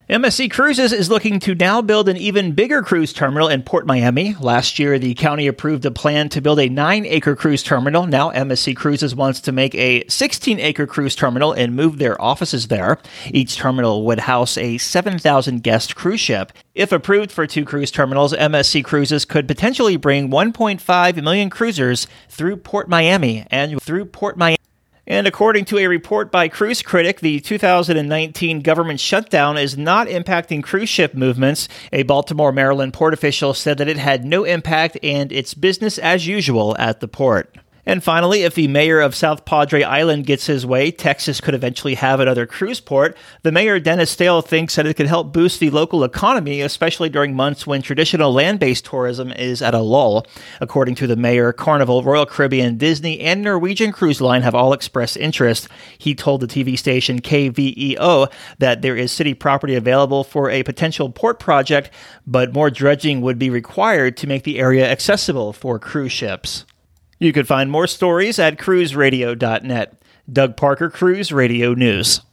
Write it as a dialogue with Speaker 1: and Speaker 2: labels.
Speaker 1: MSC Cruises is looking to now build an even bigger cruise terminal in Port Miami. Last year, the county approved a plan to build a 9-acre cruise terminal. Now, MSC Cruises wants to make a 16-acre cruise terminal and move their offices there. Each terminal would house a 7,000-guest cruise ship. If approved for 2 cruise terminals, MSC Cruises could potentially bring 1.5 million cruisers through Port Miami. And according to a report by Cruise Critic, the 2019 government shutdown is not impacting cruise ship movements. A Baltimore, Maryland port official said that it had no impact and it's business as usual at the port. And finally, if the mayor of South Padre Island gets his way, Texas could eventually have another cruise port. The mayor, Dennis Stale, thinks that it could help boost the local economy, especially during months when traditional land-based tourism is at a lull. According to the mayor, Carnival, Royal Caribbean, Disney, and Norwegian Cruise Line have all expressed interest. He told the TV station KVEO that there is city property available for a potential port project, but more dredging would be required to make the area accessible for cruise ships. You can find more stories at cruiseradio.net. Doug Parker, Cruise Radio News.